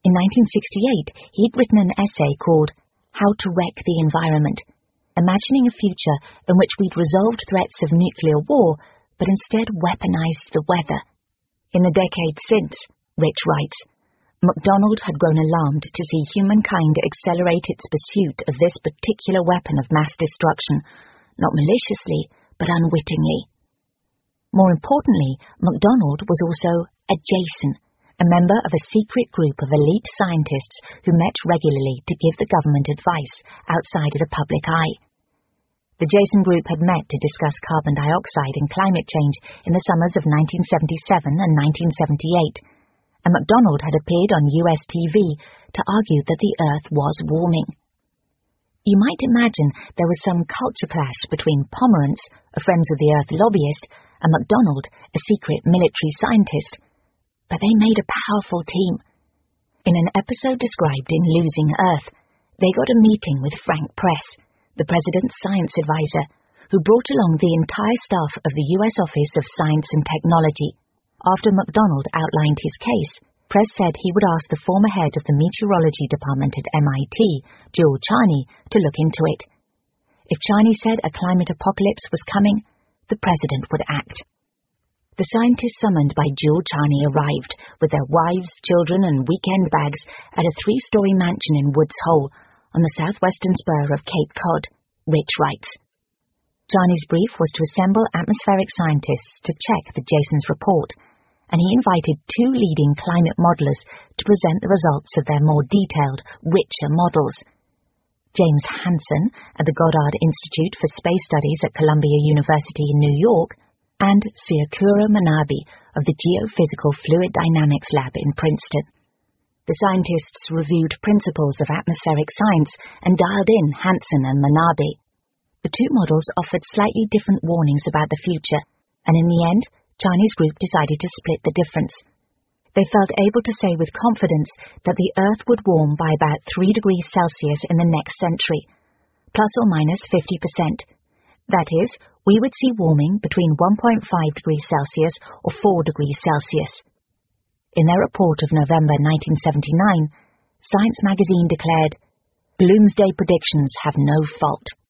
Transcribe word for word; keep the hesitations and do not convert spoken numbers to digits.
In nineteen sixty-eight, he'd written an essay called How to Wreck the Environment, imagining a future in which we'd resolved threats of nuclear war, but instead weaponized the weather. In the decades since, Rich writes, MacDonald had grown alarmed to see humankind accelerate its pursuit of this particular weapon of mass destruction, not maliciously, but unwittingly. More importantly, MacDonald was also a Jason, a member of a secret group of elite scientists who met regularly to give the government advice outside of the public eye. The Jason group had met to discuss carbon dioxide and climate change in the summers of nineteen seventy-seven and nineteen seventy-eight, and MacDonald had appeared on U S T V to argue that the Earth was warming. You might imagine there was some culture clash between Pomerantz, a Friends of the Earth lobbyist, and MacDonald, a secret military scientist, but they made a powerful team. In an episode described in Losing Earth, they got a meeting with Frank Press, the president's science advisor, who brought along the entire staff of the U S Office of Science and Technology. After MacDonald outlined his case, Press said he would ask the former head of the meteorology department at M I T, Jule Charney, to look into it. If Charney said a climate apocalypse was coming, the president would act. The scientists summoned by Jule Charney arrived, with their wives, children, and weekend bags, at a three-story mansion in Woods Hole, on the southwestern spur of Cape Cod, Rich writes. Charney's brief was to assemble atmospheric scientists to check the Jason's report, and he invited two leading climate modelers to present the results of their more detailed, richer models. James Hansen at the Goddard Institute for Space Studies at Columbia University in New York, and Syakura Manabe of the Geophysical Fluid Dynamics Lab in Princeton. The scientists reviewed principles of atmospheric science and dialed in Hansen and Manabe. The two models offered slightly different warnings about the future, and in the end, Chinese group decided to split the difference. They felt able to say with confidence that the Earth would warm by about three degrees Celsius in the next century, plus or minus fifty percent. That is, we would see warming between one point five degrees Celsius or four degrees Celsius. In their report of November nineteen seventy-nine, Science magazine declared, "Bloomsday predictions have no fault."